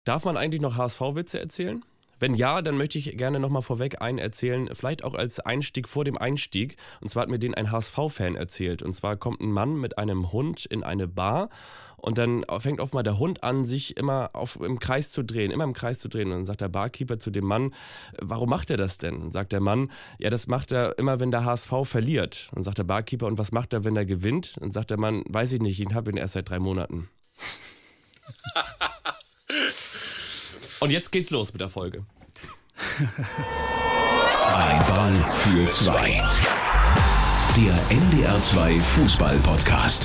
Darf man eigentlich noch HSV-Witze erzählen? Wenn ja, dann möchte ich gerne nochmal vorweg einen erzählen, vielleicht auch als Einstieg vor dem Einstieg. Und zwar hat mir den ein HSV-Fan erzählt. Und zwar kommt ein Mann mit einem Hund in eine Bar und dann fängt auf mal der Hund an, sich immer im Kreis zu drehen. Und dann sagt der Barkeeper zu dem Mann, warum macht er das denn? Und sagt der Mann, ja, das macht er immer, wenn der HSV verliert. Und sagt der Barkeeper, und was macht er, wenn er gewinnt? Und sagt der Mann, weiß ich nicht, ich habe ihn erst seit 3 Monaten. Und jetzt geht's los mit der Folge. Ein Ball für 2. Der NDR 2 Fußball-Podcast.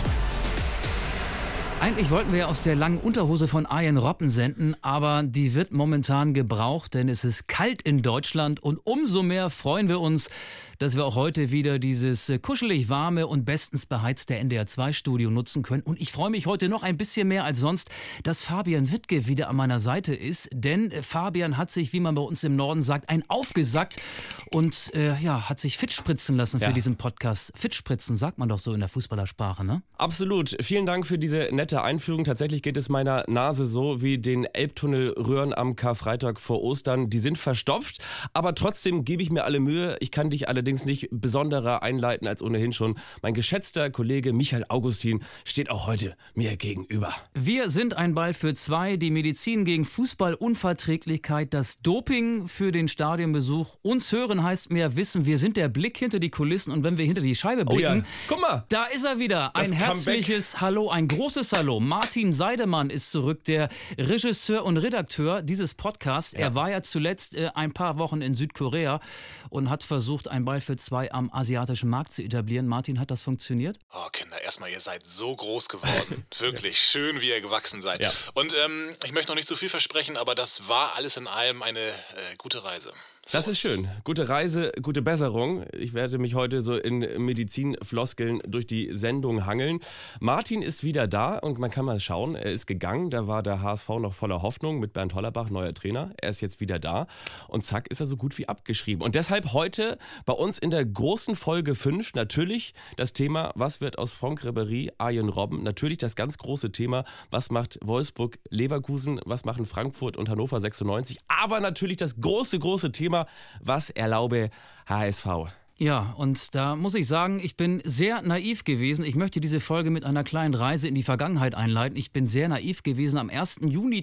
Eigentlich wollten wir ja aus der langen Unterhose von Arjen Robben senden, aber die wird momentan gebraucht, denn es ist kalt in Deutschland und umso mehr freuen wir uns, dass wir auch heute wieder dieses kuschelig warme und bestens beheizte NDR2-Studio nutzen können. Und ich freue mich heute noch ein bisschen mehr als sonst, dass Fabian Wittke wieder an meiner Seite ist, denn Fabian hat sich, wie man bei uns im Norden sagt, aufgesackt und hat sich fit spritzen lassen für diesen Podcast. Fit spritzen sagt man doch so in der Fußballersprache, ne? Absolut. Vielen Dank für diese nette Einführung. Tatsächlich geht es meiner Nase so wie den Elbtunnelröhren am Karfreitag vor Ostern. Die sind verstopft, aber trotzdem gebe ich mir alle Mühe. Ich kann dich allerdings nicht besonderer einleiten als ohnehin schon. Mein geschätzter Kollege Michael Augustin steht auch heute mir gegenüber. Wir sind ein Ball für 2, die Medizin gegen Fußballunverträglichkeit, das Doping für den Stadionbesuch. Uns hören heißt mehr wissen, wir sind der Blick hinter die Kulissen und wenn wir hinter die Scheibe blicken, guck mal, da ist er wieder. Ein herzliches Hallo, ein großes Hallo. Martin Seidemann ist zurück, der Regisseur und Redakteur dieses Podcasts. Ja. Er war ja zuletzt ein paar Wochen in Südkorea und hat versucht, ein Ball für 2 am asiatischen Markt zu etablieren. Martin, hat das funktioniert? Oh, Kinder, erstmal, ihr seid so groß geworden. Wirklich schön, wie ihr gewachsen seid. Ja. Und ich möchte noch nicht zu viel versprechen, aber das war alles in allem eine gute Reise. Das ist schön. Gute Reise, gute Besserung. Ich werde mich heute so in Medizinfloskeln durch die Sendung hangeln. Martin ist wieder da und man kann mal schauen, er ist gegangen. Da war der HSV noch voller Hoffnung mit Bernd Hollerbach, neuer Trainer. Er ist jetzt wieder da und zack ist er so gut wie abgeschrieben. Und deshalb heute bei uns in der großen Folge 5 natürlich das Thema, was wird aus Franck Ribéry, Arjen Robben? Natürlich das ganz große Thema, was macht Wolfsburg, Leverkusen, was machen Frankfurt und Hannover 96? Aber natürlich das große Thema, was erlaube HSV? Ja, und da muss ich sagen, ich bin sehr naiv gewesen. Ich möchte diese Folge mit einer kleinen Reise in die Vergangenheit einleiten. Ich bin sehr naiv gewesen. Am 1. Juni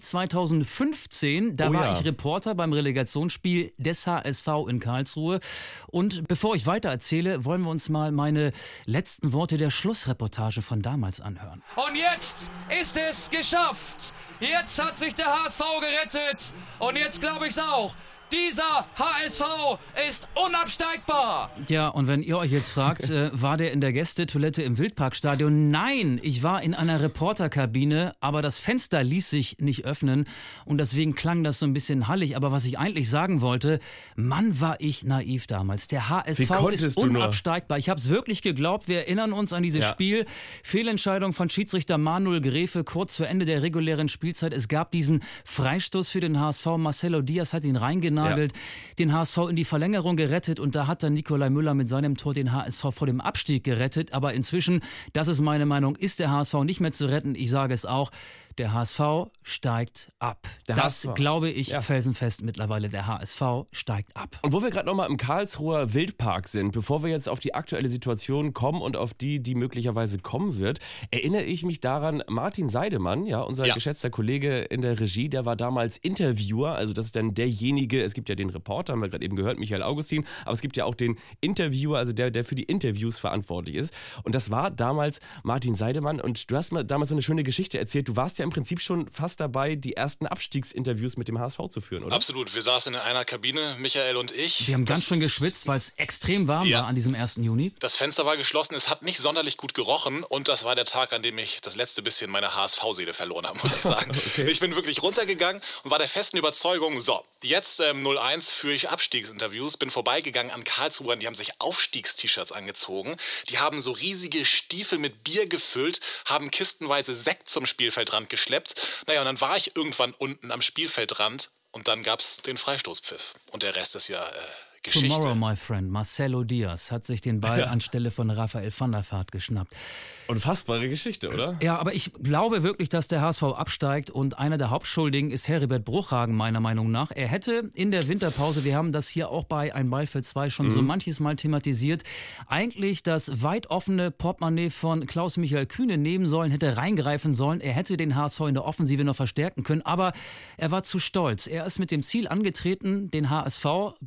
2015, da war ich Reporter beim Relegationsspiel des HSV in Karlsruhe. Und bevor ich weiter erzähle, wollen wir uns mal meine letzten Worte der Schlussreportage von damals anhören. Und jetzt ist es geschafft. Jetzt hat sich der HSV gerettet. Und jetzt glaube ich es auch. Dieser HSV ist unabsteigbar. Ja, und wenn ihr euch jetzt fragt, war der in der Gästetoilette im Wildparkstadion? Nein, ich war in einer Reporterkabine, aber das Fenster ließ sich nicht öffnen und deswegen klang das so ein bisschen hallig. Aber was ich eigentlich sagen wollte, Mann, war ich naiv damals. Der HSV ist unabsteigbar. Ich habe es wirklich geglaubt. Wir erinnern uns an dieses Spiel. Fehlentscheidung von Schiedsrichter Manuel Gräfe kurz vor Ende der regulären Spielzeit. Es gab diesen Freistoß für den HSV. Marcelo Diaz hat ihn reingenagelt. Den HSV in die Verlängerung gerettet und da hat dann Nikolai Müller mit seinem Tor den HSV vor dem Abstieg gerettet. Aber inzwischen, das ist meine Meinung, ist der HSV nicht mehr zu retten. Ich sage es auch, der HSV steigt ab. Das glaube ich felsenfest mittlerweile. Der HSV steigt ab. Und wo wir gerade nochmal im Karlsruher Wildpark sind, bevor wir jetzt auf die aktuelle Situation kommen und auf die möglicherweise kommen wird, erinnere ich mich daran, Martin Seidemann, unser geschätzter Kollege in der Regie, der war damals Interviewer, also das ist dann derjenige, es gibt ja den Reporter, haben wir gerade eben gehört, Michael Augustin, aber es gibt ja auch den Interviewer, also der für die Interviews verantwortlich ist. Und das war damals Martin Seidemann und du hast mir damals so eine schöne Geschichte erzählt, du warst ja im Prinzip schon fast dabei, die ersten Abstiegsinterviews mit dem HSV zu führen, oder? Absolut, wir saßen in einer Kabine, Michael und ich. Wir haben ganz schön geschwitzt, weil es extrem warm war an diesem 1. Juni. Das Fenster war geschlossen, es hat nicht sonderlich gut gerochen und das war der Tag, an dem ich das letzte bisschen meiner HSV-Seele verloren habe, muss ich sagen. Okay. Ich bin wirklich runtergegangen und war der festen Überzeugung, so, jetzt 0-1 führe ich Abstiegsinterviews, bin vorbeigegangen an Karlsruhern, die haben sich Aufstiegst-T-Shirts angezogen, die haben so riesige Stiefel mit Bier gefüllt, haben kistenweise Sekt zum Spielfeldrand geschleppt. Naja, und dann war ich irgendwann unten am Spielfeldrand und dann gab's den Freistoßpfiff. Und der Rest ist ja Geschichte. Tomorrow, my friend. Marcelo Diaz hat sich den Ball anstelle von Raphael van der Vaart geschnappt. Unfassbare Geschichte, oder? Ja, aber ich glaube wirklich, dass der HSV absteigt und einer der Hauptschuldigen ist Heribert Bruchhagen, meiner Meinung nach. Er hätte in der Winterpause, wir haben das hier auch bei Ein Ball für zwei schon so manches Mal thematisiert, eigentlich das weit offene Portemonnaie von Klaus-Michael Kühne nehmen sollen, hätte reingreifen sollen. Er hätte den HSV in der Offensive noch verstärken können, aber er war zu stolz. Er ist mit dem Ziel angetreten, den HSV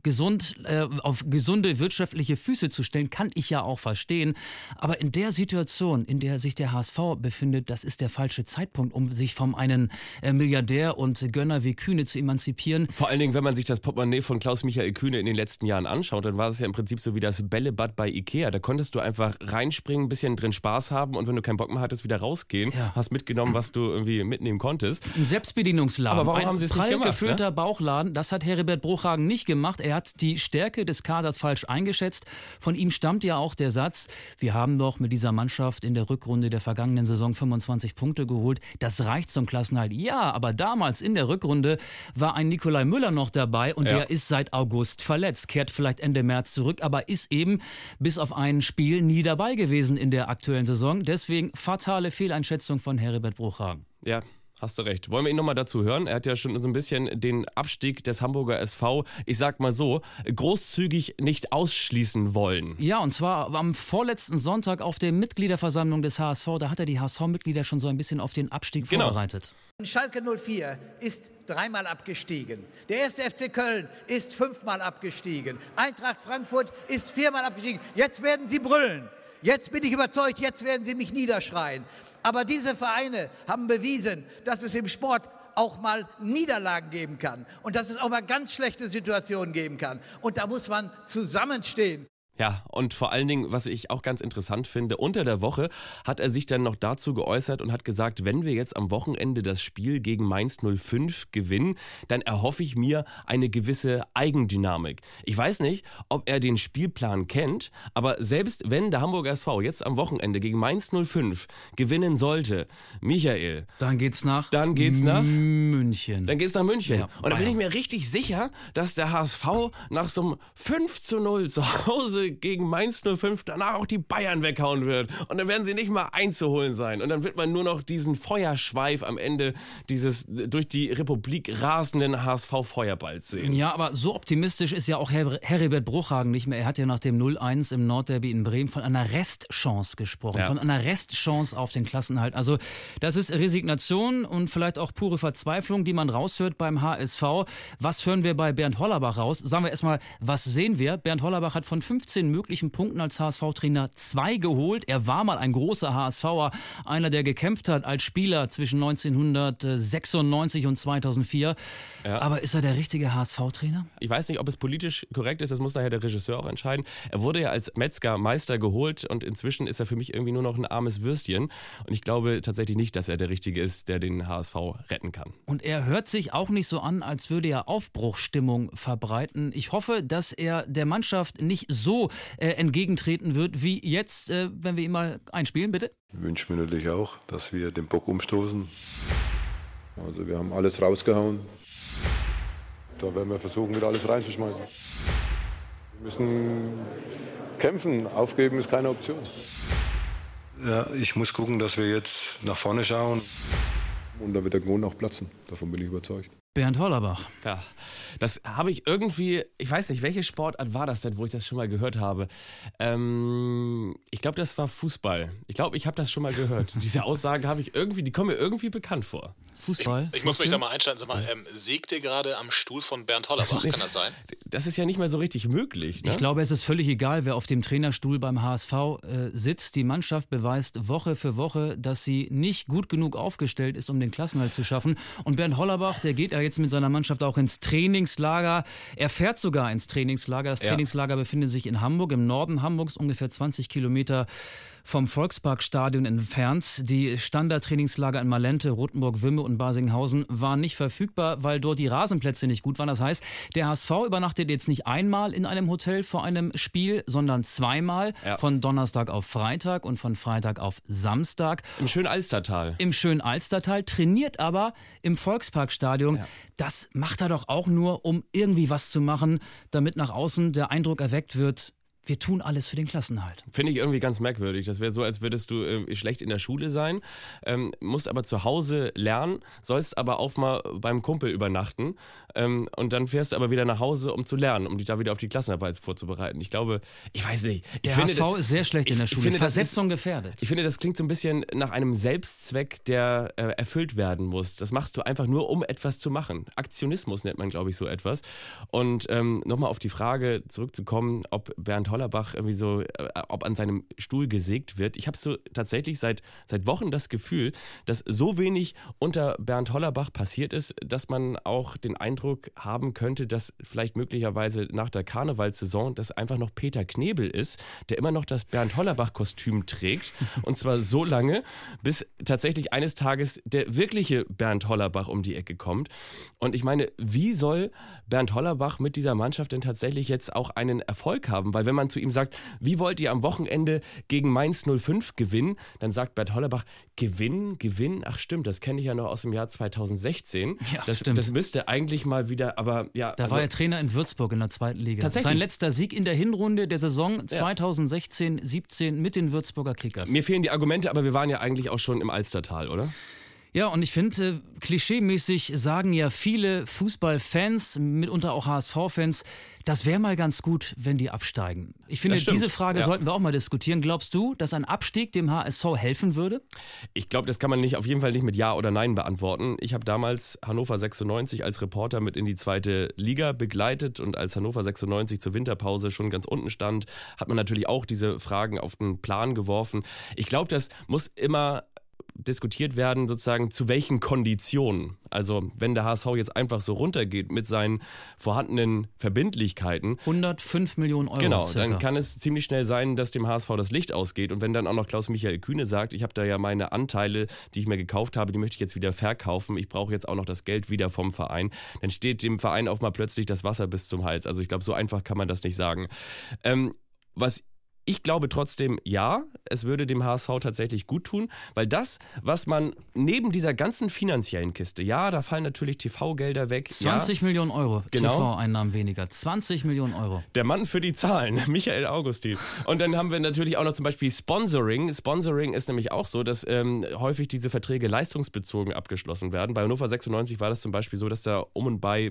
auf gesunde wirtschaftliche Füße zu stellen, kann ich ja auch verstehen. Aber in der Situation, in der sich der HSV befindet, das ist der falsche Zeitpunkt, um sich von einem Milliardär und Gönner wie Kühne zu emanzipieren. Vor allen Dingen, wenn man sich das Portemonnaie von Klaus-Michael Kühne in den letzten Jahren anschaut, dann war es ja im Prinzip so wie das Bällebad bei Ikea. Da konntest du einfach reinspringen, ein bisschen drin Spaß haben und wenn du keinen Bock mehr hattest, wieder rausgehen. Ja. Hast mitgenommen, was du irgendwie mitnehmen konntest. Ein Selbstbedienungsladen. Aber warum haben sie es nicht gemacht? Gefüllter Bauchladen, das hat Heribert Bruchhagen nicht gemacht. Er hat die Stärke des Kaders falsch eingeschätzt. Von ihm stammt ja auch der Satz, wir haben doch mit dieser Mannschaft in der Rückrunde der vergangenen Saison 25 Punkte geholt. Das reicht zum Klassenerhalt. Ja, aber damals in der Rückrunde war ein Nikolai Müller noch dabei und der ist seit August verletzt. Kehrt vielleicht Ende März zurück, aber ist eben bis auf ein Spiel nie dabei gewesen in der aktuellen Saison. Deswegen fatale Fehleinschätzung von Heribert Bruchhagen. Ja. Hast du recht. Wollen wir ihn nochmal dazu hören? Er hat ja schon so ein bisschen den Abstieg des Hamburger SV, ich sag mal so, großzügig nicht ausschließen wollen. Ja, und zwar am vorletzten Sonntag auf der Mitgliederversammlung des HSV. Da hat er die HSV-Mitglieder schon so ein bisschen auf den Abstieg vorbereitet. Schalke 04 ist 3-mal abgestiegen. Der 1. FC Köln ist 5-mal abgestiegen. Eintracht Frankfurt ist 4-mal abgestiegen. Jetzt werden sie brüllen. Jetzt bin ich überzeugt, jetzt werden sie mich niederschreien. Aber diese Vereine haben bewiesen, dass es im Sport auch mal Niederlagen geben kann und dass es auch mal ganz schlechte Situationen geben kann. Und da muss man zusammenstehen. Ja, und vor allen Dingen, was ich auch ganz interessant finde, unter der Woche hat er sich dann noch dazu geäußert und hat gesagt, wenn wir jetzt am Wochenende das Spiel gegen Mainz 05 gewinnen, dann erhoffe ich mir eine gewisse Eigendynamik. Ich weiß nicht, ob er den Spielplan kennt, aber selbst wenn der Hamburger SV jetzt am Wochenende gegen Mainz 05 gewinnen sollte, Michael, dann geht's nach München. Dann geht's nach München. Ja, und da bin ich mir richtig sicher, dass der HSV nach so einem 5:0 zu Hause gegen Mainz 05 danach auch die Bayern weghauen wird. Und dann werden sie nicht mal einzuholen sein. Und dann wird man nur noch diesen Feuerschweif am Ende dieses durch die Republik rasenden HSV-Feuerballs sehen. Ja, aber so optimistisch ist ja auch Heribert Bruchhagen nicht mehr. Er hat ja nach dem 0-1 im Nordderby in Bremen von einer Restchance gesprochen. Ja. Von einer Restchance auf den Klassenerhalt. Also das ist Resignation und vielleicht auch pure Verzweiflung, die man raushört beim HSV. Was hören wir bei Bernd Hollerbach raus? Sagen wir erstmal, was sehen wir? Bernd Hollerbach hat von 15 möglichen Punkten als HSV-Trainer 2 geholt. Er war mal ein großer HSVer, einer, der gekämpft hat als Spieler zwischen 1996 und 2004. Ja. Aber ist er der richtige HSV-Trainer? Ich weiß nicht, ob es politisch korrekt ist, das muss nachher der Regisseur auch entscheiden. Er wurde ja als Metzger-Meister geholt und inzwischen ist er für mich irgendwie nur noch ein armes Würstchen. Und ich glaube tatsächlich nicht, dass er der Richtige ist, der den HSV retten kann. Und er hört sich auch nicht so an, als würde er Aufbruchsstimmung verbreiten. Ich hoffe, dass er der Mannschaft nicht so entgegentreten wird, wie jetzt, wenn wir ihn mal einspielen, bitte. Ich wünsche mir natürlich auch, dass wir den Bock umstoßen. Also wir haben alles rausgehauen. Da werden wir versuchen, wieder alles reinzuschmeißen. Wir müssen kämpfen, aufgeben ist keine Option. Ja, ich muss gucken, dass wir jetzt nach vorne schauen. Und da wird der Knoten auch platzen, davon bin ich überzeugt. Bernd Hollerbach. Ja, das habe ich irgendwie, ich weiß nicht, welche Sportart war das denn, wo ich das schon mal gehört habe. Ich glaube, das war Fußball. Ich glaube, ich habe das schon mal gehört. Diese Aussage habe ich irgendwie, die kommen mir irgendwie bekannt vor. Fußball? Ich muss mich da mal einschalten. Sag mal, sägt ihr gerade am Stuhl von Bernd Hollerbach? Kann das sein? Das ist ja nicht mehr so richtig möglich. Ne? Ich glaube, es ist völlig egal, wer auf dem Trainerstuhl beim HSV sitzt. Die Mannschaft beweist Woche für Woche, dass sie nicht gut genug aufgestellt ist, um den Klassenerhalt zu schaffen. Und Bernd Hollerbach, der geht ja jetzt mit seiner Mannschaft auch ins Trainingslager. Er fährt sogar ins Trainingslager. Das Trainingslager befindet sich in Hamburg, im Norden Hamburgs, ungefähr 20 Kilometer vom Volksparkstadion entfernt. Die Standardtrainingslager in Malente, Rothenburg, Wümme und Barsinghausen waren nicht verfügbar, weil dort die Rasenplätze nicht gut waren. Das heißt, der HSV übernachtet jetzt nicht einmal in einem Hotel vor einem Spiel, sondern zweimal, von Donnerstag auf Freitag und von Freitag auf Samstag. Im schönen Alstertal. Im schönen Alstertal, trainiert aber im Volksparkstadion. Ja. Das macht er doch auch nur, um irgendwie was zu machen, damit nach außen der Eindruck erweckt wird, wir tun alles für den Klassenerhalt. Finde ich irgendwie ganz merkwürdig. Das wäre so, als würdest du schlecht in der Schule sein, musst aber zu Hause lernen, sollst aber auch mal beim Kumpel übernachten und dann fährst du aber wieder nach Hause, um zu lernen, um dich da wieder auf die Klassenarbeit vorzubereiten. Ich glaube, ich weiß nicht. Der HSV ist sehr schlecht in der Schule. Versetzung gefährdet. Ich finde, das klingt so ein bisschen nach einem Selbstzweck, der erfüllt werden muss. Das machst du einfach nur, um etwas zu machen. Aktionismus nennt man, glaube ich, so etwas. Und nochmal auf die Frage zurückzukommen, ob Bernd Hollerbach irgendwie so, ob an seinem Stuhl gesägt wird. Ich habe so tatsächlich seit Wochen das Gefühl, dass so wenig unter Bernd Hollerbach passiert ist, dass man auch den Eindruck haben könnte, dass vielleicht möglicherweise nach der Karnevalssaison das einfach noch Peter Knebel ist, der immer noch das Bernd Hollerbach-Kostüm trägt. Und zwar so lange, bis tatsächlich eines Tages der wirkliche Bernd Hollerbach um die Ecke kommt. Und ich meine, wie soll Bernd Hollerbach mit dieser Mannschaft denn tatsächlich jetzt auch einen Erfolg haben? Weil wenn man zu ihm sagt, wie wollt ihr am Wochenende gegen Mainz 05 gewinnen, dann sagt Bernd Hollerbach, gewinnen? Ach stimmt, das kenne ich ja noch aus dem Jahr 2016. Ja, das müsste eigentlich mal wieder, aber ja. Da war er Trainer in Würzburg in der zweiten Liga. Tatsächlich. Sein letzter Sieg in der Hinrunde der Saison 2016-17 mit den Würzburger Kickers. Mir fehlen die Argumente, aber wir waren ja eigentlich auch schon im Alstertal, oder? Ja, und ich finde, klischeemäßig sagen ja viele Fußballfans, mitunter auch HSV-Fans, das wäre mal ganz gut, wenn die absteigen. Ich finde, diese Frage sollten wir auch mal diskutieren. Glaubst du, dass ein Abstieg dem HSV helfen würde? Ich glaube, das kann man auf jeden Fall nicht mit Ja oder Nein beantworten. Ich habe damals Hannover 96 als Reporter mit in die zweite Liga begleitet und als Hannover 96 zur Winterpause schon ganz unten stand, hat man natürlich auch diese Fragen auf den Plan geworfen. Ich glaube, das muss immer diskutiert werden, sozusagen zu welchen Konditionen. Also wenn der HSV jetzt einfach so runtergeht mit seinen vorhandenen Verbindlichkeiten. 105 Millionen Euro. Genau, circa. dann kann es ziemlich schnell sein, dass dem HSV das Licht ausgeht. Und wenn dann auch noch Klaus-Michael Kühne sagt, ich habe da ja meine Anteile, die ich mir gekauft habe, die möchte ich jetzt wieder verkaufen. Ich brauche jetzt auch noch das Geld wieder vom Verein. Dann steht dem Verein auf mal plötzlich das Wasser bis zum Hals. Also ich glaube, so einfach kann man das nicht sagen. Ich glaube trotzdem, ja, es würde dem HSV tatsächlich gut tun, weil das, was man neben dieser ganzen finanziellen Kiste, ja, da fallen natürlich TV-Gelder weg. 20 Millionen Euro genau. TV-Einnahmen weniger, 20 Millionen Euro. Der Mann für die Zahlen, Michael Augustin. Und dann haben wir natürlich auch noch zum Beispiel Sponsoring. Sponsoring ist nämlich auch so, dass häufig diese Verträge leistungsbezogen abgeschlossen werden. Bei Hannover 96 war das zum Beispiel so, dass da um und bei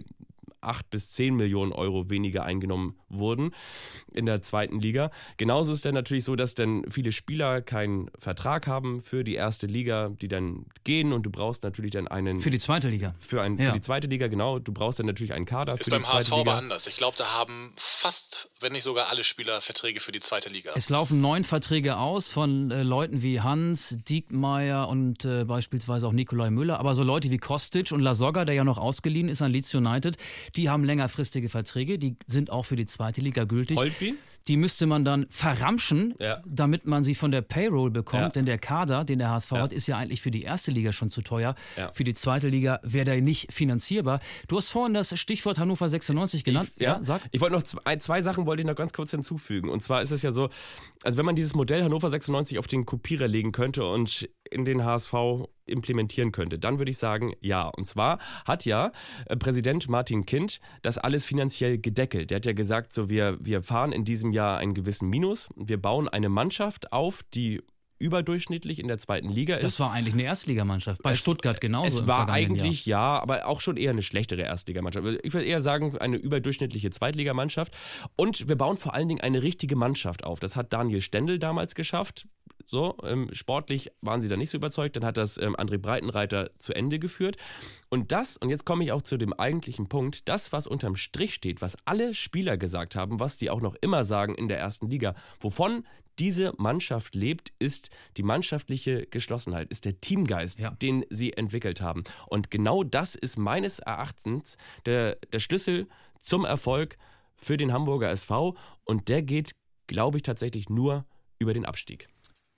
8 bis 10 Millionen Euro weniger eingenommen wurden in der zweiten Liga. Genauso ist dann natürlich so, dass dann viele Spieler keinen Vertrag haben für die erste Liga, die dann gehen und du brauchst natürlich dann einen... Für die zweite Liga. Für die zweite Liga, genau. Du brauchst dann natürlich einen Kader für die zweite Liga. Ist beim HSV aber anders. Ich glaube, da haben fast, wenn nicht sogar alle Spieler Verträge für die zweite Liga. Es laufen 9 Verträge aus von Leuten wie Hans, Diekmeyer und beispielsweise auch Nikolai Müller, aber so Leute wie Kostic und Lasogga, der ja noch ausgeliehen ist an Leeds United, die haben längerfristige Verträge, die sind auch für die zweite Liga gültig. Holtby? Die müsste man dann verramschen, damit man sie von der Payroll bekommt. Ja. Denn der Kader, den der HSV hat, ist ja eigentlich für die erste Liga schon zu teuer. Ja. Für die zweite Liga wäre der nicht finanzierbar. Du hast vorhin das Stichwort Hannover 96 genannt. Sag. Ich wollte noch zwei Sachen wollte ich noch ganz kurz hinzufügen. Und zwar ist es ja so, also wenn man dieses Modell Hannover 96 auf den Kopierer legen könnte und in den HSV implementieren könnte, dann würde ich sagen, ja. Und zwar hat ja Präsident Martin Kind das alles finanziell gedeckelt. Der hat ja gesagt, so wir fahren in diesem Jahr einen gewissen Minus. Wir bauen eine Mannschaft auf, die überdurchschnittlich in der zweiten Liga ist. Das war eigentlich eine Erstligamannschaft. Bei Stuttgart genauso. Es war eigentlich, ja, aber auch schon eher eine schlechtere Erstligamannschaft. Ich würde eher sagen, eine überdurchschnittliche Zweitligamannschaft. Und wir bauen vor allen Dingen eine richtige Mannschaft auf. Das hat Daniel Stendel damals geschafft. So, sportlich waren sie da nicht so überzeugt. Dann hat das André Breitenreiter zu Ende geführt. Und jetzt komme ich auch zu dem eigentlichen Punkt, das, was unterm Strich steht, was alle Spieler gesagt haben, was die auch noch immer sagen in der ersten Liga, wovon diese Mannschaft lebt, ist die mannschaftliche Geschlossenheit, ist der Teamgeist, den sie entwickelt haben. Und genau das ist meines Erachtens der Schlüssel zum Erfolg für den Hamburger SV. Und der geht, glaube ich, tatsächlich nur über den Abstieg.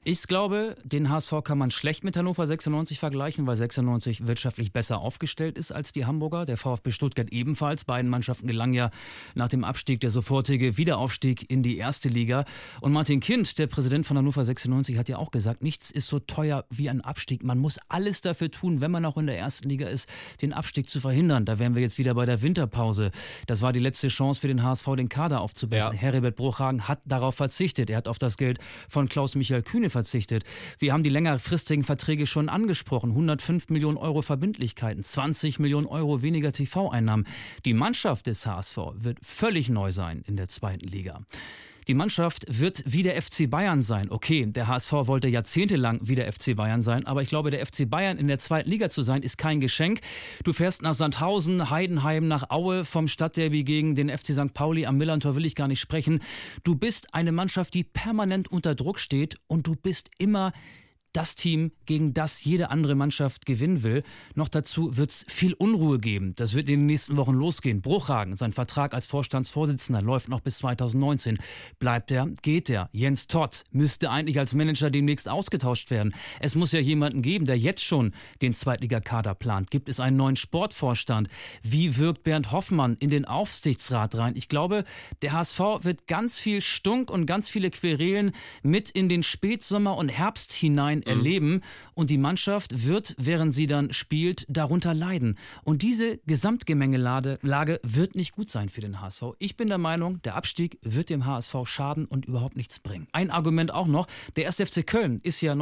Ich glaube, den HSV kann man schlecht mit Hannover 96 vergleichen, weil 96 wirtschaftlich besser aufgestellt ist als die Hamburger. Der VfB Stuttgart ebenfalls. Beiden Mannschaften gelang ja nach dem Abstieg der sofortige Wiederaufstieg in die erste Liga. Und Martin Kind, der Präsident von Hannover 96, hat ja auch gesagt, nichts ist so teuer wie ein Abstieg. Man muss alles dafür tun, wenn man auch in der ersten Liga ist, den Abstieg zu verhindern. Da wären wir jetzt wieder bei der Winterpause. Das war die letzte Chance für den HSV, den Kader aufzubessern. Ja. Herbert Bruchhagen hat darauf verzichtet. Er hat auf das Geld von Klaus-Michael Kühne verzichtet. Wir haben die längerfristigen Verträge schon angesprochen. 105 Millionen Euro Verbindlichkeiten, 20 Millionen Euro weniger TV-Einnahmen. Die Mannschaft des HSV wird völlig neu sein in der zweiten Liga. Die Mannschaft wird wie der FC Bayern sein. Okay, der HSV wollte jahrzehntelang wie der FC Bayern sein, aber ich glaube, der FC Bayern in der zweiten Liga zu sein, ist kein Geschenk. Du fährst nach Sandhausen, Heidenheim, nach Aue, vom Stadtderby gegen den FC St. Pauli, am Millerntor will ich gar nicht sprechen. Du bist eine Mannschaft, die permanent unter Druck steht und du bist immer das Team, gegen das jede andere Mannschaft gewinnen will. Noch dazu wird es viel Unruhe geben. Das wird in den nächsten Wochen losgehen. Bruchhagen, sein Vertrag als Vorstandsvorsitzender läuft noch bis 2019. Bleibt er, geht er. Jens Todt müsste eigentlich als Manager demnächst ausgetauscht werden. Es muss ja jemanden geben, der jetzt schon den Zweitligakader plant. Gibt es einen neuen Sportvorstand? Wie wirkt Bernd Hoffmann in den Aufsichtsrat rein? Ich glaube, der HSV wird ganz viel Stunk und ganz viele Querelen mit in den Spätsommer und Herbst hinein erleben und die Mannschaft wird, während sie dann spielt, darunter leiden. Und diese Gesamtgemengelage wird nicht gut sein für den HSV. Ich bin der Meinung, der Abstieg wird dem HSV schaden und überhaupt nichts bringen. Ein Argument auch noch, der 1. FC Köln ist ja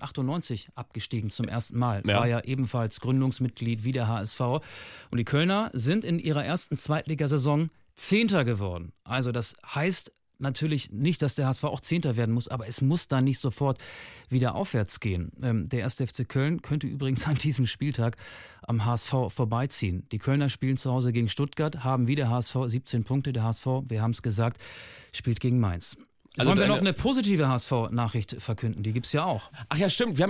1998 abgestiegen zum ersten Mal. Ja. War ja ebenfalls Gründungsmitglied wie der HSV. Und die Kölner sind in ihrer ersten Zweitligasaison Zehnter geworden. Also das heißt natürlich nicht, dass der HSV auch Zehnter werden muss, aber es muss dann nicht sofort wieder aufwärts gehen. Der 1. FC Köln könnte übrigens an diesem Spieltag am HSV vorbeiziehen. Die Kölner spielen zu Hause gegen Stuttgart, haben wie der HSV 17 Punkte. Der HSV, wir haben es gesagt, spielt gegen Mainz. Also wollen wir noch eine positive HSV-Nachricht verkünden? Die gibt's ja auch. Ach ja, stimmt.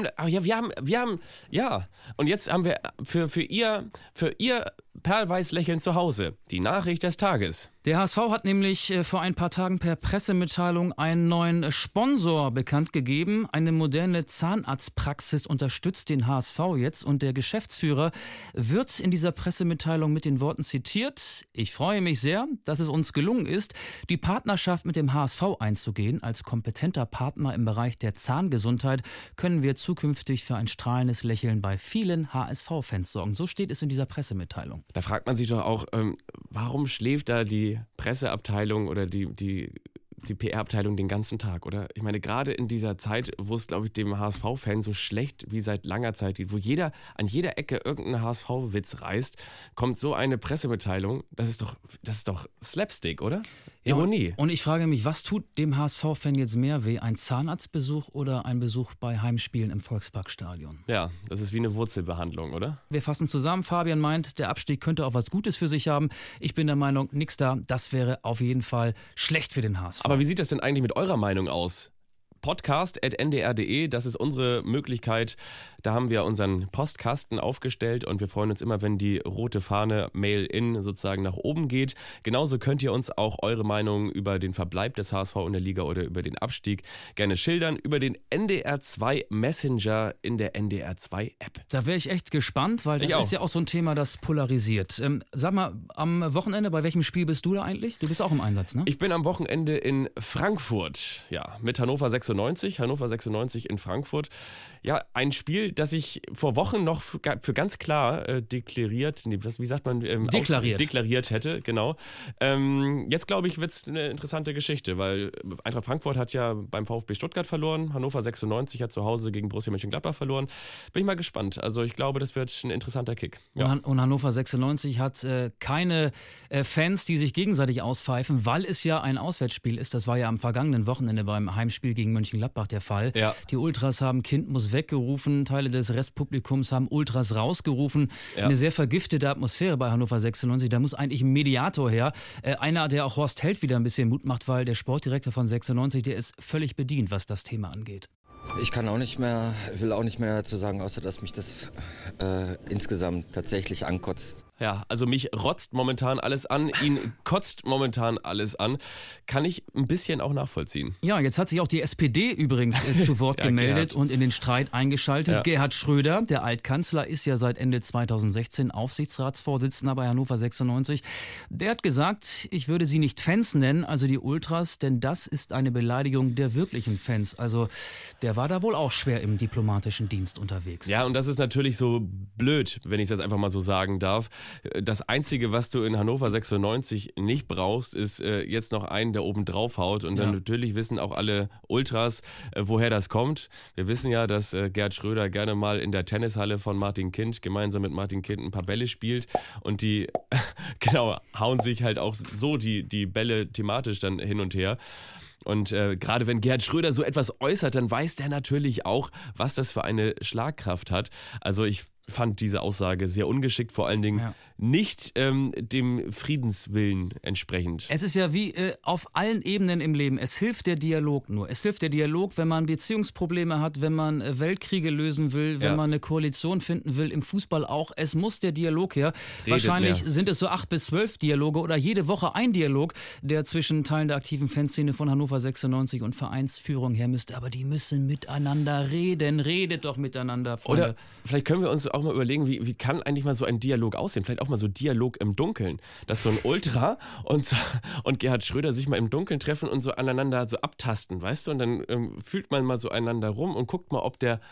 Und jetzt haben wir für ihr Perlweiß-Lächeln zu Hause die Nachricht des Tages. Der HSV hat nämlich vor ein paar Tagen per Pressemitteilung einen neuen Sponsor bekannt gegeben. Eine moderne Zahnarztpraxis unterstützt den HSV jetzt und der Geschäftsführer wird in dieser Pressemitteilung mit den Worten zitiert: Ich freue mich sehr, dass es uns gelungen ist, die Partnerschaft mit dem HSV einzugehen. Als kompetenter Partner im Bereich der Zahngesundheit können wir zukünftig für ein strahlendes Lächeln bei vielen HSV-Fans sorgen. So steht es in dieser Pressemitteilung. Da fragt man sich doch auch, warum schläft da die Presseabteilung oder die PR-Abteilung den ganzen Tag, oder? Ich meine, gerade in dieser Zeit, wo es, glaube ich, dem HSV-Fan so schlecht wie seit langer Zeit geht, wo jeder an jeder Ecke irgendeinen HSV-Witz reißt, kommt so eine Pressemitteilung. Das ist doch Slapstick, oder? Ironie. Und ich frage mich, was tut dem HSV-Fan jetzt mehr weh? Ein Zahnarztbesuch oder ein Besuch bei Heimspielen im Volksparkstadion? Ja, das ist wie eine Wurzelbehandlung, oder? Wir fassen zusammen. Fabian meint, der Abstieg könnte auch was Gutes für sich haben. Ich bin der Meinung, nix da. Das wäre auf jeden Fall schlecht für den HSV. Aber wie sieht das denn eigentlich mit eurer Meinung aus? podcast@ndr.de, das ist unsere Möglichkeit. Da haben wir unseren Postkasten aufgestellt und wir freuen uns immer, wenn die rote Fahne Mail-In sozusagen nach oben geht. Genauso könnt ihr uns auch eure Meinung über den Verbleib des HSV in der Liga oder über den Abstieg gerne schildern über den NDR2 Messenger in der NDR2-App. Da wäre ich echt gespannt, weil das ist ja auch so ein Thema, das polarisiert. Sag mal, am Wochenende, bei welchem Spiel bist du da eigentlich? Du bist auch im Einsatz, ne? Ich bin am Wochenende in Frankfurt, mit Hannover 96 in Frankfurt. Ja, ein Spiel, das ich vor Wochen noch für ganz klar deklariert hätte, genau. Jetzt, glaube ich, wird es eine interessante Geschichte, weil Eintracht Frankfurt hat ja beim VfB Stuttgart verloren, Hannover 96 hat zu Hause gegen Borussia Mönchengladbach verloren. Bin ich mal gespannt. Also ich glaube, das wird ein interessanter Kick. Ja. Und Hannover 96 hat keine Fans, die sich gegenseitig auspfeifen, weil es ja ein Auswärtsspiel ist. Das war ja am vergangenen Wochenende beim Heimspiel gegen Mönchengladbach der Fall. Ja. Die Ultras haben Kind muss weggerufen, Teile des Restpublikums haben Ultras rausgerufen. Ja. Eine sehr vergiftete Atmosphäre bei Hannover 96. Da muss eigentlich ein Mediator her. Einer, der auch Horst Held wieder ein bisschen Mut macht, weil der Sportdirektor von 96, der ist völlig bedient, was das Thema angeht. Ich will auch nicht mehr dazu sagen, außer dass mich das insgesamt tatsächlich ankotzt. Ja, also mich rotzt momentan alles an, ihn kotzt momentan alles an. Kann ich ein bisschen auch nachvollziehen. Ja, jetzt hat sich auch die SPD übrigens zu Wort gemeldet und in den Streit eingeschaltet. Ja. Gerhard Schröder, der Altkanzler, ist ja seit Ende 2016 Aufsichtsratsvorsitzender bei Hannover 96. Der hat gesagt, ich würde sie nicht Fans nennen, also die Ultras, denn das ist eine Beleidigung der wirklichen Fans. Also der war da wohl auch schwer im diplomatischen Dienst unterwegs. Ja, und das ist natürlich so blöd, wenn ich das einfach mal so sagen darf. Das Einzige, was du in Hannover 96 nicht brauchst, ist jetzt noch einen, der oben drauf haut. Und dann natürlich wissen auch alle Ultras, woher das kommt. Wir wissen ja, dass Gerhard Schröder gerne mal in der Tennishalle von Martin Kind gemeinsam mit Martin Kind ein paar Bälle spielt. Und die, genau, hauen sich halt auch so die Bälle thematisch dann hin und her. Und gerade wenn Gerhard Schröder so etwas äußert, dann weiß der natürlich auch, was das für eine Schlagkraft hat. Also ich fand diese Aussage sehr ungeschickt, vor allen Dingen nicht dem Friedenswillen entsprechend. Es ist ja wie auf allen Ebenen im Leben. Es hilft der Dialog nur. Es hilft der Dialog, wenn man Beziehungsprobleme hat, wenn man Weltkriege lösen will, wenn man eine Koalition finden will. Im Fußball auch. Es muss der Dialog her. Wahrscheinlich sind es so 8 bis 12 Dialoge oder jede Woche ein Dialog, der zwischen Teilen der aktiven Fanszene von Hannover 96 und Vereinsführung her müsste. Aber die müssen miteinander reden. Redet doch miteinander, Freunde. Oder vielleicht können wir uns auch mal überlegen, wie kann eigentlich mal so ein Dialog aussehen? Vielleicht auch mal so Dialog im Dunkeln. Dass so ein Ultra und Gerhard Schröder sich mal im Dunkeln treffen und so aneinander so abtasten, weißt du? Und dann fühlt man mal so einander rum und guckt mal, ob der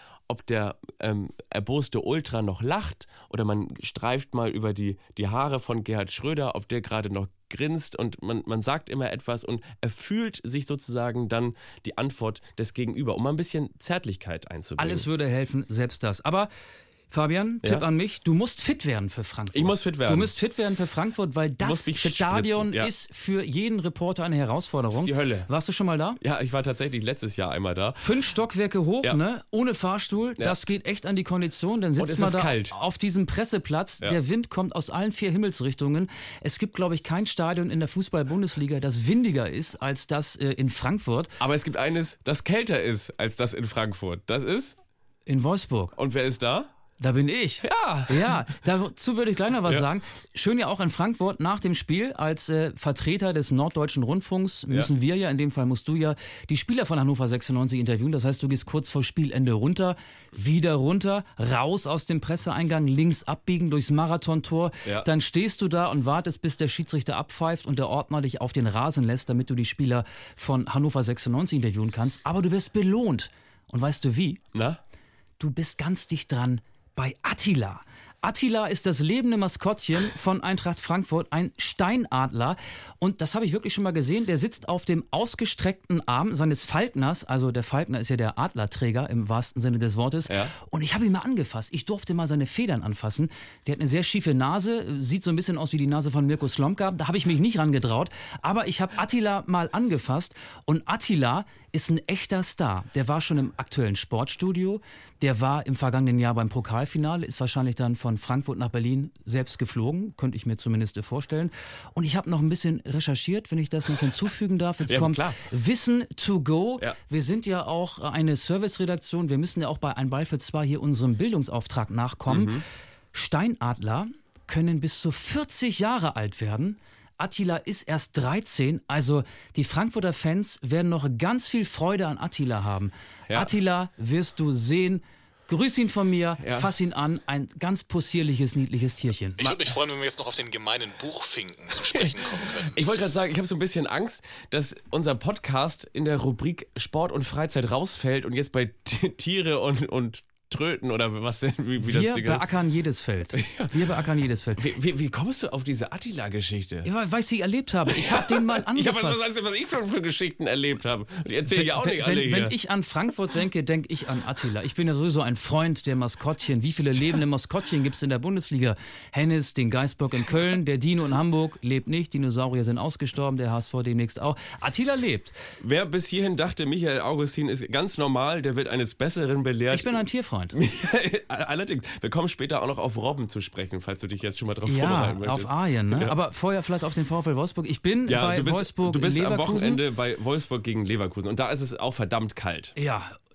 erboste Ultra noch lacht oder man streift mal über die Haare von Gerhard Schröder, ob der gerade noch grinst und man sagt immer etwas und er fühlt sich sozusagen dann die Antwort des Gegenüber, um mal ein bisschen Zärtlichkeit einzubringen. Alles würde helfen, selbst das. Aber Fabian, Tipp an mich, du musst fit werden für Frankfurt. Ich muss fit werden. Du musst fit werden für Frankfurt, weil das Stadion ist für jeden Reporter eine Herausforderung. Das ist die Hölle. Warst du schon mal da? Ja, ich war tatsächlich letztes Jahr einmal da. 5 Stockwerke hoch, ne? Ohne Fahrstuhl. Ja. Das geht echt an die Kondition. Dann sitzt man da kalt auf diesem Presseplatz. Ja. Der Wind kommt aus allen 4 Himmelsrichtungen. Es gibt, glaube ich, kein Stadion in der Fußball-Bundesliga, das windiger ist als das in Frankfurt. Aber es gibt eines, das kälter ist als das in Frankfurt. Das ist? In Wolfsburg. Und wer ist da? Da bin ich. Ja, dazu würde ich gleich noch was sagen. Schön ja auch in Frankfurt nach dem Spiel als Vertreter des Norddeutschen Rundfunks müssen wir ja, in dem Fall musst du ja, die Spieler von Hannover 96 interviewen. Das heißt, du gehst kurz vor Spielende runter, wieder runter, raus aus dem Presseeingang, links abbiegen durchs Marathontor. Ja. Dann stehst du da und wartest, bis der Schiedsrichter abpfeift und der Ordner dich auf den Rasen lässt, damit du die Spieler von Hannover 96 interviewen kannst. Aber du wirst belohnt. Und weißt du wie? Na? Du bist ganz dicht dran bei Attila. Attila ist das lebende Maskottchen von Eintracht Frankfurt, ein Steinadler. Und das habe ich wirklich schon mal gesehen. Der sitzt auf dem ausgestreckten Arm seines Falkners. Also der Falkner ist ja der Adlerträger im wahrsten Sinne des Wortes. Ja. Und ich habe ihn mal angefasst. Ich durfte mal seine Federn anfassen. Der hat eine sehr schiefe Nase. Sieht so ein bisschen aus wie die Nase von Mirko Slomka. Da habe ich mich nicht rangetraut. Aber ich habe Attila mal angefasst. Und Attila ist ein echter Star. Der war schon im aktuellen Sportstudio. Der war im vergangenen Jahr beim Pokalfinale. Ist wahrscheinlich dann von Frankfurt nach Berlin selbst geflogen. Könnte ich mir zumindest vorstellen. Und ich habe noch ein bisschen recherchiert, wenn ich das noch hinzufügen darf. Jetzt kommt Wissen to go. Ja. Wir sind ja auch eine Serviceredaktion. Wir müssen ja auch bei Ein Ball für zwei hier unserem Bildungsauftrag nachkommen. Steinadler können bis zu 40 Jahre alt werden. Attila ist erst 13, also die Frankfurter Fans werden noch ganz viel Freude an Attila haben. Ja. Attila wirst du sehen. Grüß ihn von mir, fass ihn an, ein ganz possierliches, niedliches Tierchen. Ich würde mich freuen, wenn wir jetzt noch auf den gemeinen Buchfinken zu sprechen kommen können. Ich wollte gerade sagen, ich habe so ein bisschen Angst, dass unser Podcast in der Rubrik Sport und Freizeit rausfällt und jetzt bei Tiere und Tröten oder was denn? Wie wir beackern jedes Feld. Wir beackern jedes Feld. Wie kommst du auf diese Attila-Geschichte? Ja, weil ich sie erlebt habe. Ich habe den mal angefasst. Was ich für Geschichten erlebt habe. Die erzähle ich ja auch nicht alle hier. Wenn ich an Frankfurt denke, denke ich an Attila. Ich bin ja sowieso ein Freund der Maskottchen. Wie viele lebende Maskottchen gibt es in der Bundesliga? Hennes, den Geißbock in Köln, der Dino in Hamburg lebt nicht. Dinosaurier sind ausgestorben, der HSV demnächst auch. Attila lebt. Wer bis hierhin dachte, Michael Augustin ist ganz normal, der wird eines Besseren belehrt. Ich bin ein Tierfreund. Allerdings, wir kommen später auch noch auf Robben zu sprechen, falls du dich jetzt schon mal drauf vorbereiten möchtest. Ja, auf Arjen, ne? Aber vorher vielleicht auf den VfL Wolfsburg. Ich bin bei Wolfsburg Du bist Leverkusen. am Wochenende bei Wolfsburg gegen Leverkusen und da ist es auch verdammt kalt. Ja,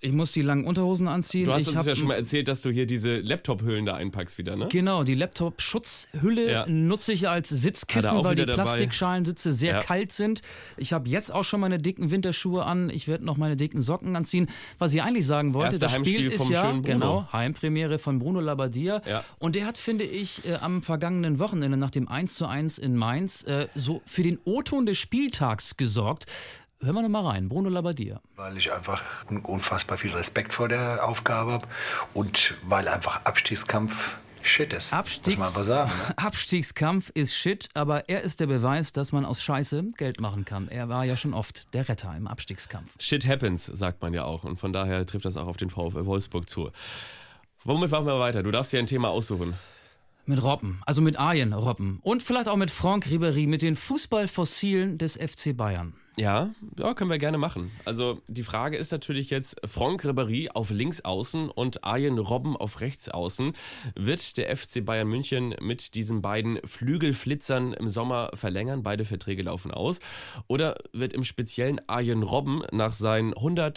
Ich muss die langen Unterhosen anziehen. Du hast uns ja schon mal erzählt, dass du hier diese Laptop-Hüllen da einpackst wieder, ne? Genau, die Laptop-Schutzhülle nutze ich als Sitzkissen, weil die Plastikschalenssitze sehr kalt sind. Ich habe jetzt auch schon meine dicken Winterschuhe an. Ich werde noch meine dicken Socken anziehen. Was ich eigentlich sagen wollte, das Spiel ist ja Heimpremiere von Bruno Labbadia. Ja. Und der hat, finde ich, am vergangenen Wochenende nach dem 1:1 in Mainz so für den O-Ton des Spieltags gesorgt. Hören wir noch mal rein, Bruno Labbadia. Weil ich einfach unfassbar viel Respekt vor der Aufgabe habe und weil einfach Abstiegskampf Shit ist, muss man einfach sagen. Ne? Abstiegskampf ist Shit, aber er ist der Beweis, dass man aus Scheiße Geld machen kann. Er war ja schon oft der Retter im Abstiegskampf. Shit happens, sagt man ja auch. Und von daher trifft das auch auf den VfL Wolfsburg zu. Womit machen wir weiter? Du darfst dir ein Thema aussuchen. Mit Robben, also mit Arjen Robben und vielleicht auch mit Franck Ribéry, mit den Fußballfossilen des FC Bayern. Ja, können wir gerne machen. Also die Frage ist natürlich jetzt, Franck Ribéry auf Linksaußen und Arjen Robben auf Rechtsaußen. Wird der FC Bayern München mit diesen beiden Flügelflitzern im Sommer verlängern? Beide Verträge laufen aus. Oder wird im Speziellen Arjen Robben nach seinen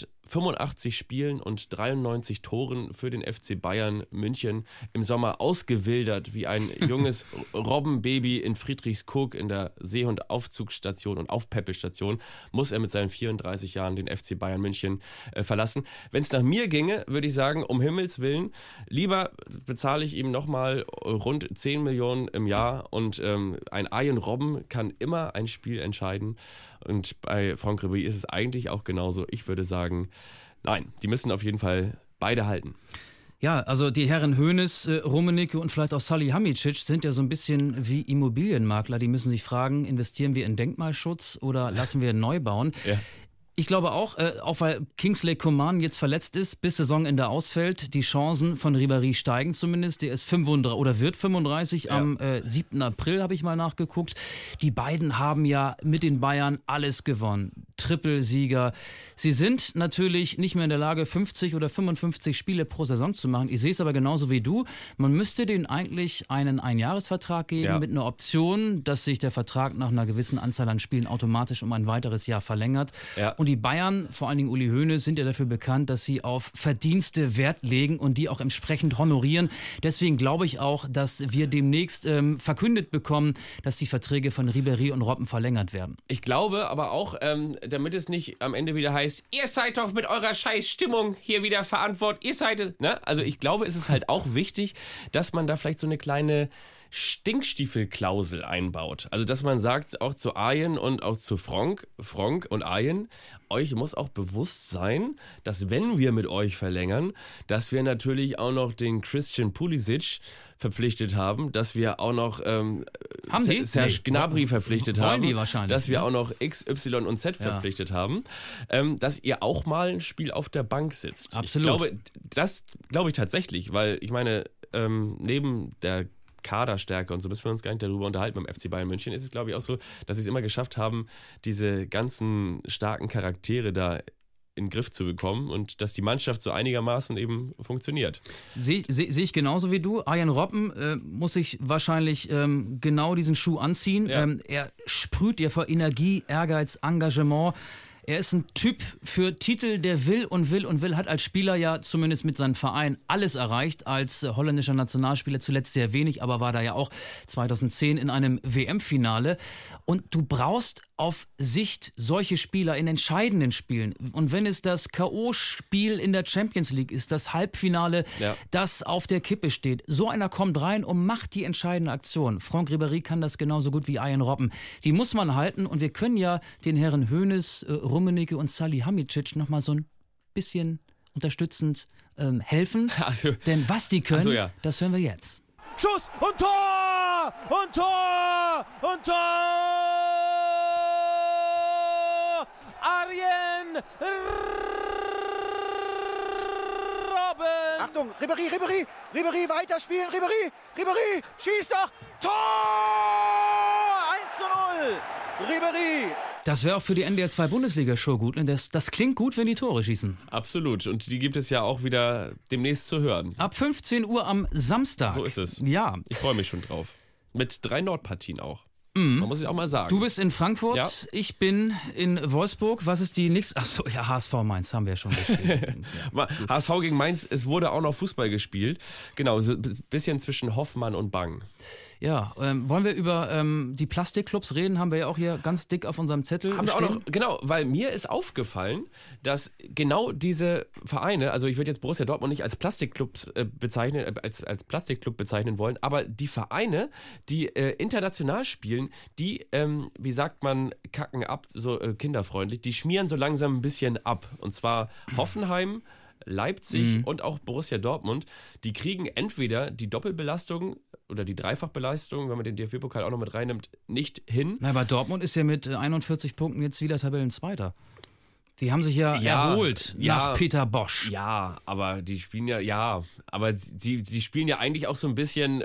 185 Spielen und 93 Toren für den FC Bayern München im Sommer ausgewildert wie ein junges Robbenbaby in Friedrichskoog in der Seehund-Aufzugsstation und Aufpäppelstation, muss er mit seinen 34 Jahren den FC Bayern München verlassen. Wenn es nach mir ginge, würde ich sagen, um Himmels Willen, lieber bezahle ich ihm nochmal rund 10 Millionen im Jahr und ein Arjen Robben kann immer ein Spiel entscheiden. Und bei Franck Ribéry ist es eigentlich auch genauso. Ich würde sagen, nein, die müssen auf jeden Fall beide halten. Ja, also die Herren Hoeneß, Rummenigge und vielleicht auch Salihamidzic sind ja so ein bisschen wie Immobilienmakler. Die müssen sich fragen, investieren wir in Denkmalschutz oder lassen wir neu bauen? Ja. Ich glaube auch weil Kingsley Coman jetzt verletzt ist, bis Saisonende ausfällt, die Chancen von Ribéry steigen zumindest. Der ist 35 oder wird 35 am 7. April, habe ich mal nachgeguckt. Die beiden haben ja mit den Bayern alles gewonnen. Trippelsieger. Sie sind natürlich nicht mehr in der Lage, 50 oder 55 Spiele pro Saison zu machen. Ich sehe es aber genauso wie du. Man müsste denen eigentlich einen Einjahresvertrag geben mit einer Option, dass sich der Vertrag nach einer gewissen Anzahl an Spielen automatisch um ein weiteres Jahr verlängert. Ja. Und die Bayern, vor allen Dingen Uli Hoeneß, sind ja dafür bekannt, dass sie auf Verdienste Wert legen und die auch entsprechend honorieren. Deswegen glaube ich auch, dass wir demnächst verkündet bekommen, dass die Verträge von Ribéry und Robben verlängert werden. Ich glaube aber auch, damit es nicht am Ende wieder heißt, ihr seid doch mit eurer Scheißstimmung hier wieder verantwortlich, ihr seid es, ne? Also ich glaube, es ist halt auch wichtig, dass man da vielleicht so eine kleine Stinkstiefelklausel einbaut. Also dass man sagt, auch zu Arjen und auch zu Franck und Arjen, euch muss auch bewusst sein, dass wenn wir mit euch verlängern, dass wir natürlich auch noch den Christian Pulisic verpflichtet haben, dass wir auch noch Serge Gnabry verpflichtet haben, dass wir auch noch X, Y und Z verpflichtet haben, dass ihr auch mal ein Spiel auf der Bank sitzt. Absolut. Das glaube ich tatsächlich, weil ich meine, neben der Kaderstärke und so müssen wir uns gar nicht darüber unterhalten beim FC Bayern München, ist es glaube ich auch so, dass sie es immer geschafft haben, diese ganzen starken Charaktere da in den Griff zu bekommen und dass die Mannschaft so einigermaßen eben funktioniert. Sehe ich genauso wie du. Arjen Robben muss sich wahrscheinlich genau diesen Schuh anziehen. Ja. Er sprüht ja vor Energie, Ehrgeiz, Engagement. Er ist ein Typ für Titel, der will und will und will, hat als Spieler ja zumindest mit seinem Verein alles erreicht, als holländischer Nationalspieler zuletzt sehr wenig, aber war da ja auch 2010 in einem WM-Finale. Und du brauchst auf Sicht solche Spieler in entscheidenden Spielen. Und wenn es das K.O.-Spiel in der Champions League ist, das Halbfinale, das auf der Kippe steht, so einer kommt rein und macht die entscheidende Aktion. Franck Ribéry kann das genauso gut wie Arjen Robben. Die muss man halten und wir können ja den Herren Hoeneß, Rummenigge und Salihamidzic noch mal so ein bisschen unterstützend helfen. Denn was die können, das hören wir jetzt. Schuss und Tor! Und Tor! Und Tor! Arjen Robben! Achtung, Ribéry weiterspielen, Ribéry, schießt doch! Tor! 1:0! Ribéry! Das wäre auch für die NDR 2 Bundesliga-Show gut. Ne? Das klingt gut, wenn die Tore schießen. Absolut. Und die gibt es ja auch wieder demnächst zu hören. Ab 15 Uhr am Samstag. So ist es. Ja. Ich freue mich schon drauf. Mit 3 Nordpartien auch. Man muss es auch mal sagen. Du bist in Frankfurt, ja. Ich bin in Wolfsburg. Was ist die nächste? Achso, ja, HSV Mainz haben wir ja schon gespielt. Ja. HSV gegen Mainz, es wurde auch noch Fußball gespielt. Genau, so ein bisschen zwischen Hoffmann und Bang. Ja, wollen wir über die Plastikclubs reden? Haben wir ja auch hier ganz dick auf unserem Zettel Haben stehen. wir auch noch, genau, weil mir ist aufgefallen, dass genau diese Vereine, also ich würde jetzt Borussia Dortmund nicht als Plastikclub bezeichnen, als Plastikclub bezeichnen wollen, aber die Vereine, die international spielen, die, wie sagt man, kacken ab, so kinderfreundlich, die schmieren so langsam ein bisschen ab. Und zwar Hoffenheim, Leipzig und auch Borussia Dortmund, die kriegen entweder die Doppelbelastung oder die Dreifachbelastung, wenn man den DFB-Pokal auch noch mit reinnimmt, nicht hin. Na, aber Dortmund ist ja mit 41 Punkten jetzt wieder Tabellenzweiter. Die haben sich ja erholt nach Peter Bosch. Ja, aber die spielen aber sie spielen ja eigentlich auch so ein bisschen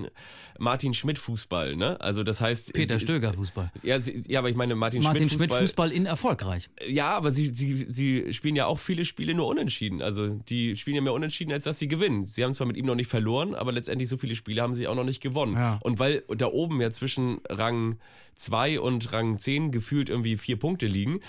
Martin Schmidt-Fußball, ne? Also das heißt... Peter Stöger-Fußball. Ja, aber ich meine Martin Schmidt-Fußball in erfolgreich. Ja, aber sie spielen ja auch viele Spiele nur unentschieden. Also die spielen ja mehr unentschieden, als dass sie gewinnen. Sie haben zwar mit ihm noch nicht verloren, aber letztendlich so viele Spiele haben sie auch noch nicht gewonnen. Ja. Und weil da oben ja zwischen Rang 2 und Rang 10 gefühlt irgendwie 4 Punkte liegen,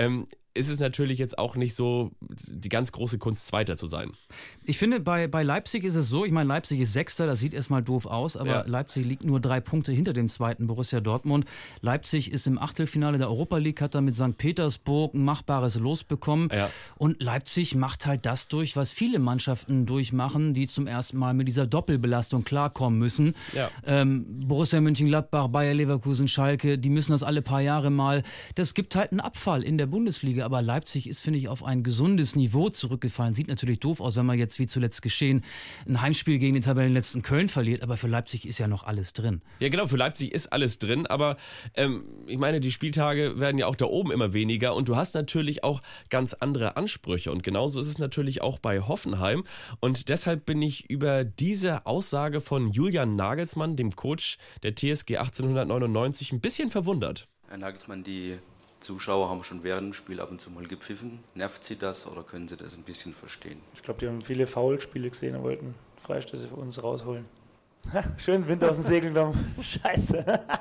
ist es natürlich jetzt auch nicht so die ganz große Kunst, Zweiter zu sein. Ich finde, bei Leipzig ist es so, ich meine, Leipzig ist Sechster, das sieht erstmal doof aus, aber Leipzig liegt nur 3 Punkte hinter dem zweiten Borussia Dortmund. Leipzig ist im Achtelfinale der Europa League, hat da mit St. Petersburg ein machbares Los bekommen. Ja. Und Leipzig macht halt das durch, was viele Mannschaften durchmachen, die zum ersten Mal mit dieser Doppelbelastung klarkommen müssen. Ja. Borussia Mönchengladbach, Bayer Leverkusen, Schalke, die müssen das alle paar Jahre mal. Das gibt halt einen Abfall in der Bundesliga. Aber Leipzig ist, finde ich, auf ein gesundes Niveau zurückgefallen. Sieht natürlich doof aus, wenn man jetzt, wie zuletzt geschehen, ein Heimspiel gegen den Tabellenletzten Köln verliert. Aber für Leipzig ist ja noch alles drin. Ja, genau, für Leipzig ist alles drin. Aber ich meine, die Spieltage werden ja auch da oben immer weniger. Und du hast natürlich auch ganz andere Ansprüche. Und genauso ist es natürlich auch bei Hoffenheim. Und deshalb bin ich über diese Aussage von Julian Nagelsmann, dem Coach der TSG 1899, ein bisschen verwundert. Herr Nagelsmann, die Zuschauer haben schon während dem Spiel ab und zu mal gepfiffen. Nervt Sie das oder können Sie das ein bisschen verstehen? Ich glaube, die haben viele Foulspiele gesehen und wollten Freistöße für uns rausholen. Schön Wind aus dem Segel genommen. Scheiße.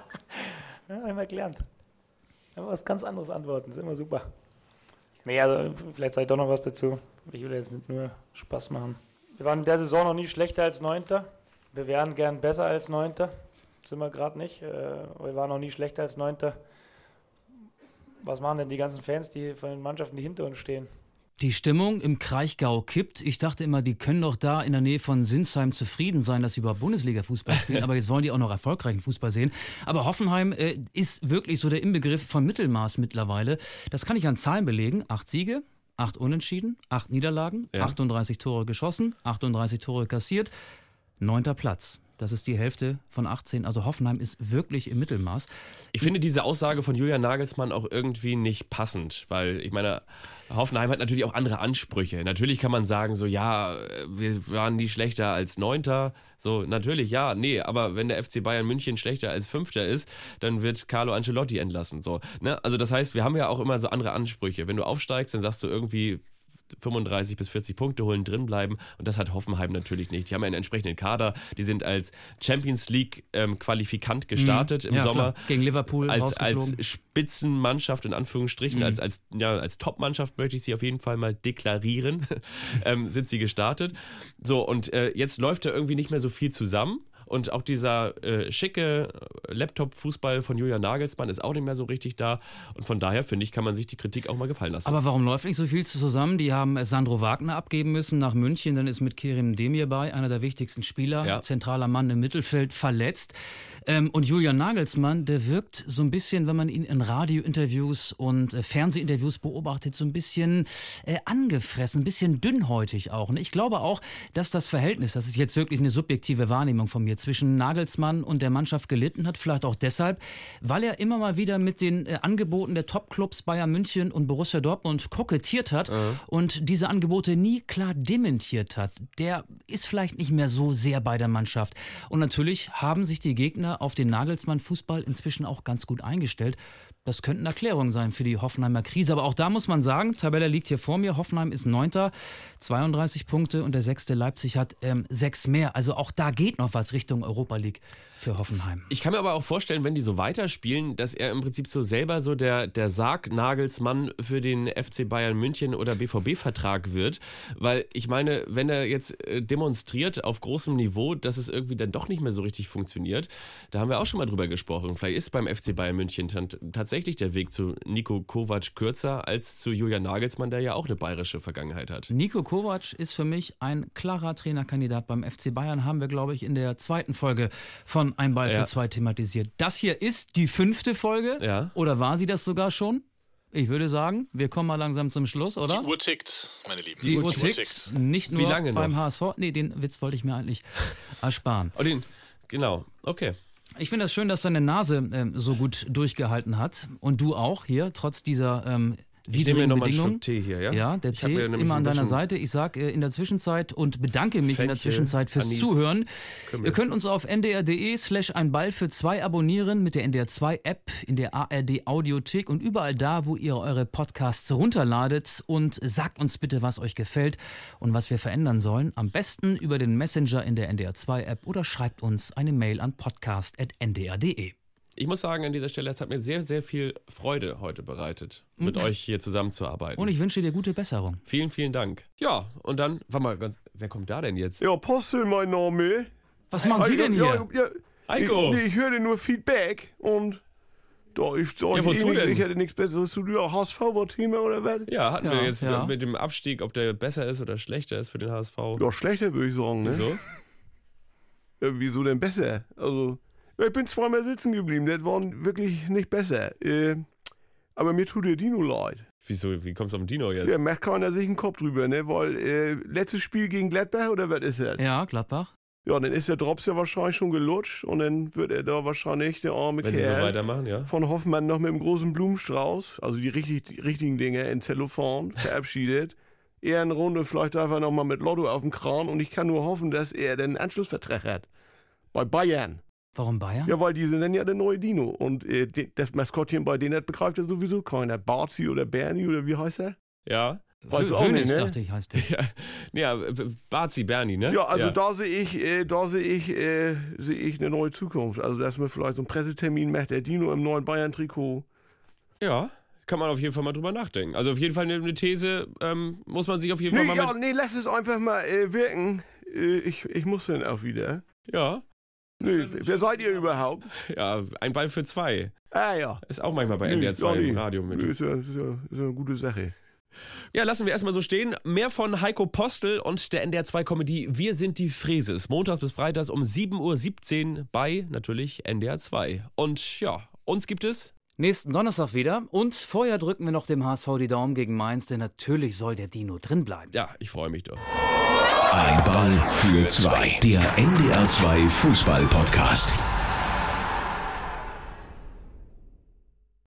Ja, haben wir gelernt. Aber was ganz anderes antworten, das ist immer super. Nee, also vielleicht sage ich doch noch was dazu. Ich will jetzt nicht nur Spaß machen. Wir waren in der Saison noch nie schlechter als 9. Wir wären gern besser als 9. Sind wir gerade nicht. Wir waren noch nie schlechter als 9. Was machen denn die ganzen Fans, die von den Mannschaften, die hinter uns stehen? Die Stimmung im Kraichgau kippt. Ich dachte immer, die können doch da in der Nähe von Sinsheim zufrieden sein, dass sie über Bundesliga-Fußball spielen. Aber jetzt wollen die auch noch erfolgreichen Fußball sehen. Aber Hoffenheim ist wirklich so der Inbegriff von Mittelmaß mittlerweile. Das kann ich an Zahlen belegen. 8 Siege, 8 Unentschieden, 8 Niederlagen, 38 Tore geschossen, 38 Tore kassiert, 9. Platz. Das ist die Hälfte von 18. Also Hoffenheim ist wirklich im Mittelmaß. Ich finde diese Aussage von Julian Nagelsmann auch irgendwie nicht passend, weil ich meine, Hoffenheim hat natürlich auch andere Ansprüche. Natürlich kann man sagen, so ja, wir waren nie schlechter als 9. So, natürlich, ja, nee, aber wenn der FC Bayern München schlechter als 5. ist, dann wird Carlo Ancelotti entlassen. So, ne? Also das heißt, wir haben ja auch immer so andere Ansprüche. Wenn du aufsteigst, dann sagst du irgendwie 35 bis 40 Punkte holen, drin bleiben. Und das hat Hoffenheim natürlich nicht. Die haben einen entsprechenden Kader. Die sind als Champions League Qualifikant gestartet im Sommer. Klar. Gegen Liverpool als Spitzenmannschaft in Anführungsstrichen, als Top-Mannschaft möchte ich sie auf jeden Fall mal deklarieren, sind sie gestartet. So, und jetzt läuft da irgendwie nicht mehr so viel zusammen. Und auch dieser schicke Laptop-Fußball von Julian Nagelsmann ist auch nicht mehr so richtig da. Und von daher, finde ich, kann man sich die Kritik auch mal gefallen lassen. Aber warum läuft nicht so viel zusammen? Die haben Sandro Wagner abgeben müssen nach München. Dann ist mit Kerim Demirbay, einer der wichtigsten Spieler, zentraler Mann im Mittelfeld, verletzt. Und Julian Nagelsmann, der wirkt so ein bisschen, wenn man ihn in Radiointerviews und Fernsehinterviews beobachtet, so ein bisschen angefressen, ein bisschen dünnhäutig auch. Und ich glaube auch, dass das Verhältnis, das ist jetzt wirklich eine subjektive Wahrnehmung von mir, zwischen Nagelsmann und der Mannschaft gelitten hat. Vielleicht auch deshalb, weil er immer mal wieder mit den Angeboten der Topclubs Bayern München und Borussia Dortmund kokettiert hat und diese Angebote nie klar dementiert hat. Der ist vielleicht nicht mehr so sehr bei der Mannschaft. Und natürlich haben sich die Gegner auf den Nagelsmann-Fußball inzwischen auch ganz gut eingestellt. Das könnten Erklärungen sein für die Hoffenheimer Krise. Aber auch da muss man sagen, Tabelle liegt hier vor mir. Hoffenheim ist 9., 32 Punkte und der 6. Leipzig hat 6 mehr. Also auch da geht noch was Richtung Richtung Europa League für Hoffenheim. Ich kann mir aber auch vorstellen, wenn die so weiterspielen, dass er im Prinzip so selber so der Sargnagelsmann für den FC Bayern München oder BVB-Vertrag wird. Weil ich meine, wenn er jetzt demonstriert auf großem Niveau, dass es irgendwie dann doch nicht mehr so richtig funktioniert, da haben wir auch schon mal drüber gesprochen. Vielleicht ist beim FC Bayern München tatsächlich der Weg zu Niko Kovac kürzer als zu Julian Nagelsmann, der ja auch eine bayerische Vergangenheit hat. Niko Kovac ist für mich ein klarer Trainerkandidat beim FC Bayern, haben wir, glaube ich, in der 2. Folge von Ein Ball für 2 thematisiert. Das hier ist die 5. Folge, oder war sie das sogar schon? Ich würde sagen, wir kommen mal langsam zum Schluss, oder? Die Uhr tickt, meine Lieben. Die Uhr tickt. Nicht nur beim HSV. Nee, den Witz wollte ich mir eigentlich ersparen. Oh, genau, okay. Ich finde das schön, dass deine Nase so gut durchgehalten hat. Und du auch hier, trotz dieser widrigen Bedingungen. Ich nehme noch mal einen Schluck Tee hier, ja? Ja, der Tee immer an deiner Seite. Ich sage in der Zwischenzeit und bedanke mich in der Zwischenzeit fürs Zuhören. Ihr könnt uns auf ndr.de/einballfür2 abonnieren mit der NDR 2 App, in der ARD Audiothek und überall da, wo ihr eure Podcasts runterladet, und sagt uns bitte, was euch gefällt und was wir verändern sollen. Am besten über den Messenger in der NDR 2 App oder schreibt uns eine Mail an podcast@ndr.de. Ich muss sagen, an dieser Stelle, es hat mir sehr, sehr viel Freude heute bereitet, mit euch hier zusammenzuarbeiten. Und ich wünsche dir gute Besserung. Vielen, vielen Dank. Ja, und dann, warte mal, wer kommt da denn jetzt? Ja, Postel, mein Name. Was machen Sie denn hier? Heiko. Ich höre nur Feedback und ich hätte nichts Besseres zu tun. HSV war Thema oder was? Ja, hatten wir jetzt mit dem Abstieg, ob der besser ist oder schlechter ist für den HSV. Ja, schlechter würde ich sagen, ne? Wieso? Ja, wieso denn besser? Also... Ich bin zweimal sitzen geblieben, das war wirklich nicht besser. Aber mir tut der Dino leid. Wieso? Wie kommst du auf den Dino jetzt? Ja, macht keiner sich einen Kopf drüber, ne? Weil letztes Spiel gegen Gladbach oder was ist das? Ja, Gladbach. Ja, dann ist der Drops ja wahrscheinlich schon gelutscht und dann wird er da wahrscheinlich, der arme Wenn Kerl, so weitermachen, ja, von Hoffmann noch mit einem großen Blumenstrauß, also die richtigen Dinge in Zellophan, verabschiedet. Er eine Runde vielleicht einfach nochmal mit Lotto auf dem Kran und ich kann nur hoffen, dass er den Anschlussvertrag hat. Bei Bayern. Warum Bayern? Ja, weil die sind dann ja der neue Dino. Und das Maskottchen bei denen, das begreift ja sowieso keiner. Barzi oder Bernie oder wie heißt er? Ja. Weißt du auch nicht, ne? Dachte ich, heißt der. Ja, Barzi, Bernie, ne? Ja, also da sehe ich eine neue Zukunft. Also, dass man vielleicht so einen Pressetermin macht, der Dino im neuen Bayern-Trikot. Ja, kann man auf jeden Fall mal drüber nachdenken. Also auf jeden Fall eine These muss man sich auf jeden Fall mal... Nee, lass es einfach mal wirken. Ich muss dann auch wieder. Ja. Nö, wer seid ihr überhaupt? Ja, ein Ball für 2. Ah ja. Ist auch manchmal bei NDR 2 im Radio mit. Ist ja eine gute Sache. Ja, lassen wir erstmal so stehen. Mehr von Heiko Postel und der NDR 2 Comedy Wir sind die Fräses. Montags bis Freitags um 7:17 Uhr bei natürlich NDR 2. Und ja, uns gibt es nächsten Donnerstag wieder. Und vorher drücken wir noch dem HSV die Daumen gegen Mainz, denn natürlich soll der Dino drin bleiben. Ja, ich freue mich doch. Ein Ball für 2. Der NDR 2 Fußball-Podcast.